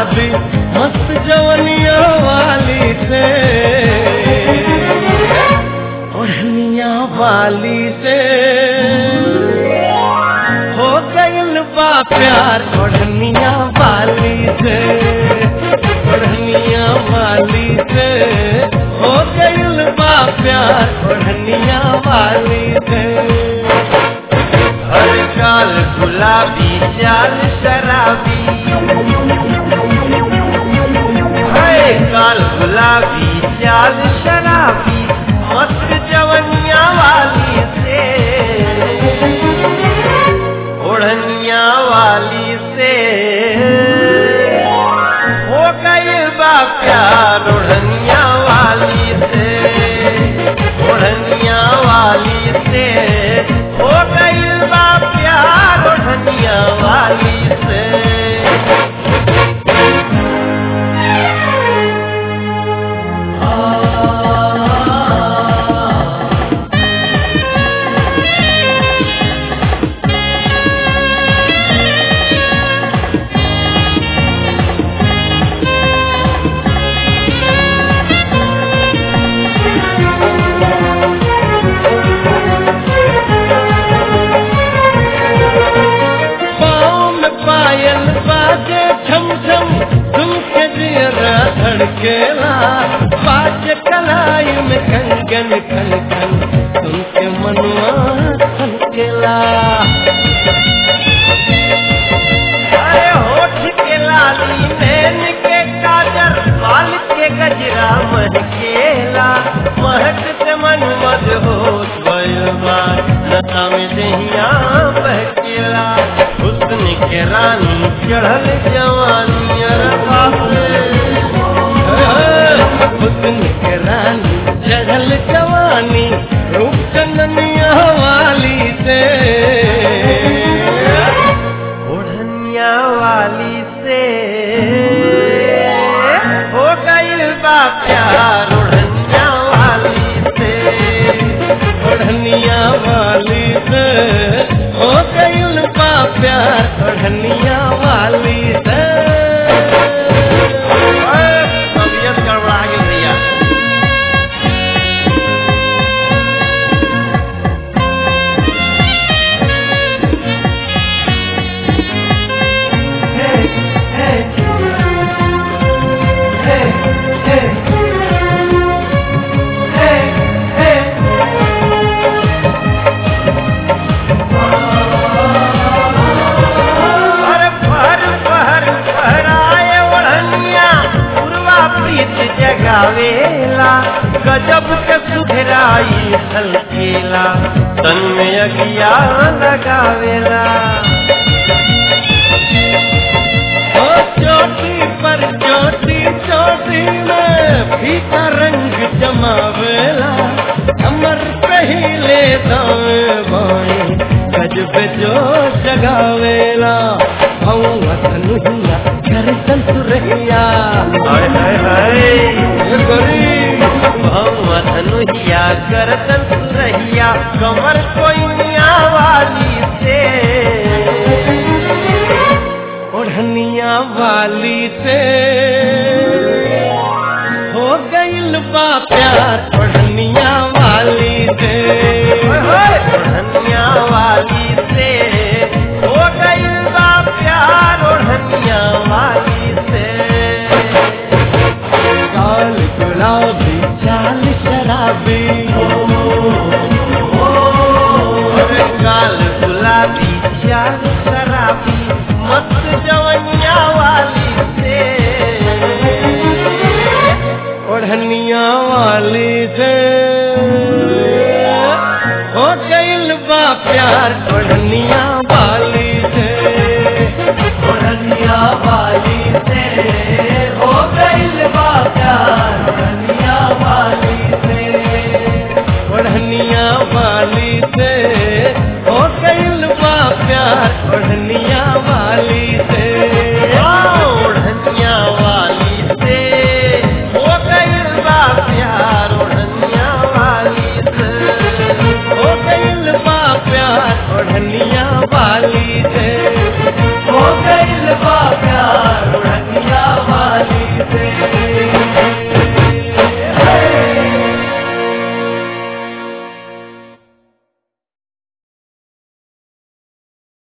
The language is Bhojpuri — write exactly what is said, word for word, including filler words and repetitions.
शराबी मस्त जवनिया वाली से, ओढ़निया वाली से हो गइल बा प्यार, ओढ़निया वाली से, ओढ़निया वाली से हो गइल बा प्यार, ओढ़निया वाली से। हर चाल गुलाबी चाल शराबी, हर चाल गुलाबी चाल शराबी मस्त जवनिया वाली से, ओढ़निया वाली से हो गई बा प्यार, ओढ़निया वाली से, ओढ़निया वाली से हो गई बा प्यार, ओढ़निया वाली से। धड़केला बाज कलाई में कंगन कंगन, तुमके मनवा हलकेला, अरे होठ के लाली नैन के काजर बाल के गजरा महकेला, महक से मन मद होश भइल बा, लता में दहिया बहकेला, हुस्न के रानी चढ़ल जवानी, अरे बाप रे हुस्न के रानी चढ़ल जवानी, रूप चंदनिया वाली से, ओढ़निया वाली से हो गइल बा प्यार, ओढ़निया वाली से, ओढ़निया वाली से हो गइल बा प्यार, ओढ़निया वाली से। गजब के सुधराई हलकेला, तन में अगिया लगावेला, ओ चोटी पर चोटी चोटी में फीका रंग जमावेला, कमर पहिले दाएं बाएं गजब जो जगावेला, भौवा तनुहिया गर्दन सुरहिया, हाय हाय हाय गोरी भौवा तनुहिया गर्दन सुरहिया, कमर कोइनिया वाली से, ओढ़निया वाली से हो गइल बा प्यार, ओढ़निया वाली से, ओढ़निया वाली से हो गइल बा प्यार, ओढ़निया वाली से। चाल गुलाबी चाल शराबी, चाल गुलाबी चाल शराबी मस्त जवनिया वाली से, ओढ़निया वाली से हो गइल बा प्यार, ओढ़निया